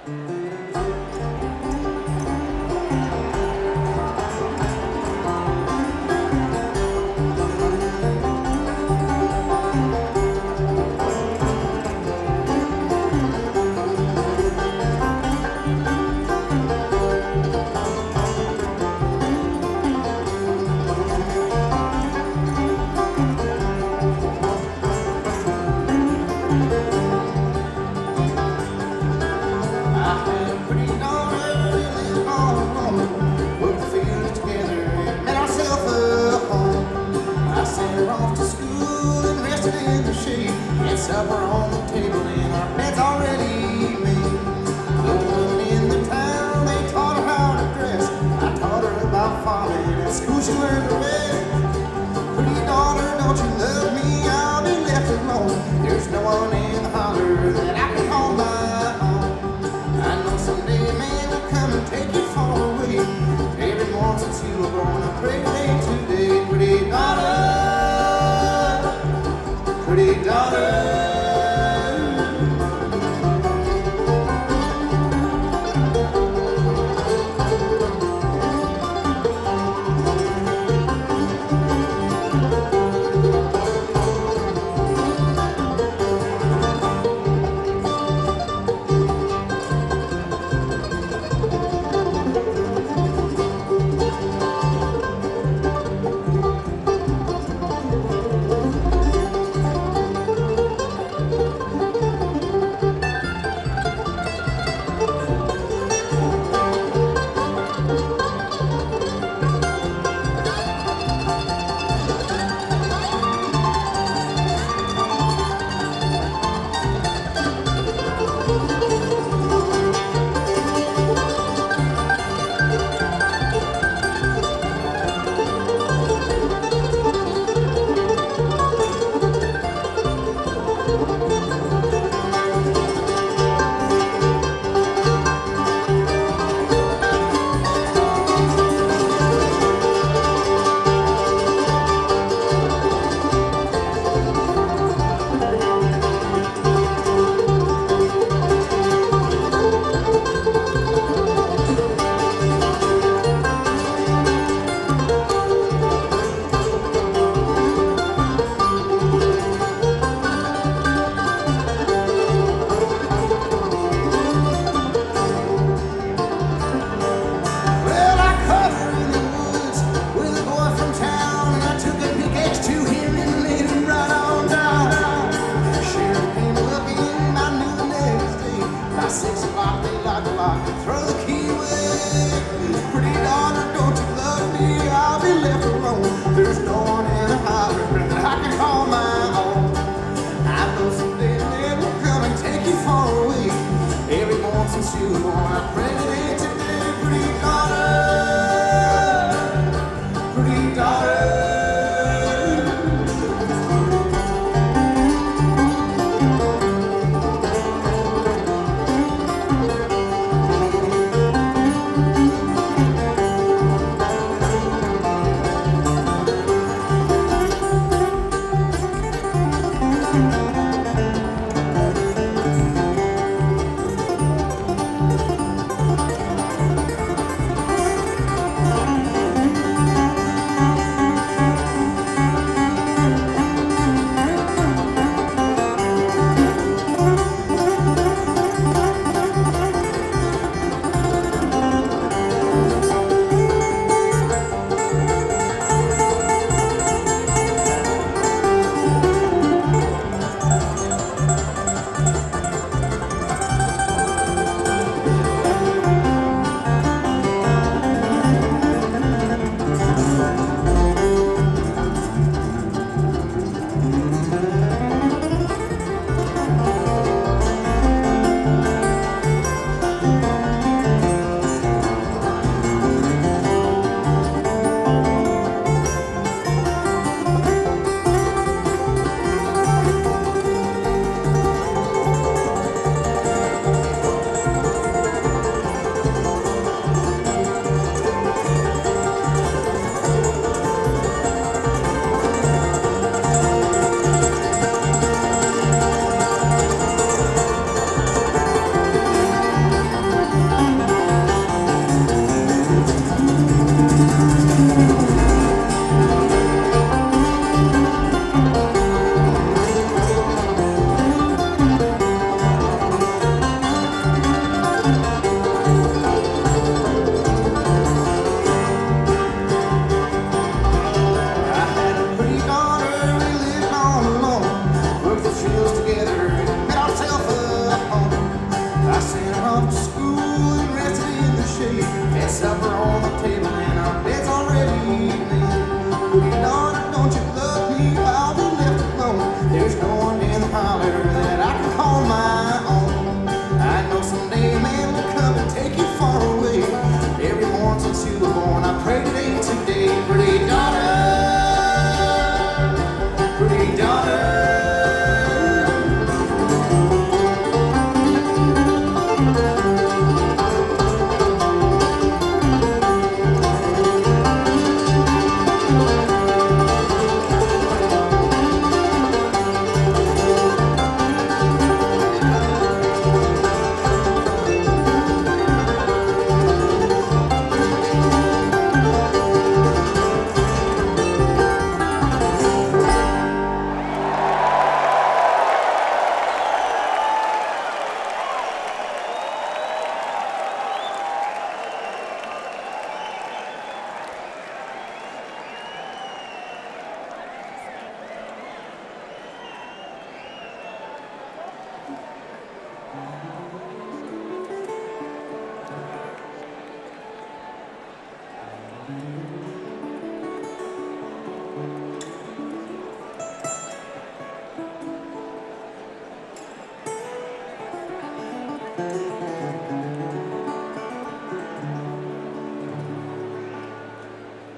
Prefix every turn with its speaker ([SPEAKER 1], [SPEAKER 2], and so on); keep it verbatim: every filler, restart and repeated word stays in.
[SPEAKER 1] Supper on the table and our bed's already made. Woman in the town, they taught her how to dress. I taught her about farming at school, she learned to read. Pretty daughter, don't you love me? I'll be left alone. There's no one in the holler that I can call my own. I know someday a man will come and take you far away. Every morning since you were born, I pray day to day. Pretty daughter, pretty daughter. Throw the key away. Pretty daughter, don't you love me? I'll be left alone. There's no one in the holler that I can call my own. I know someday a man will come and take you far away. Every morning since you were born, I pray today, today, pretty daughter, pretty daughter.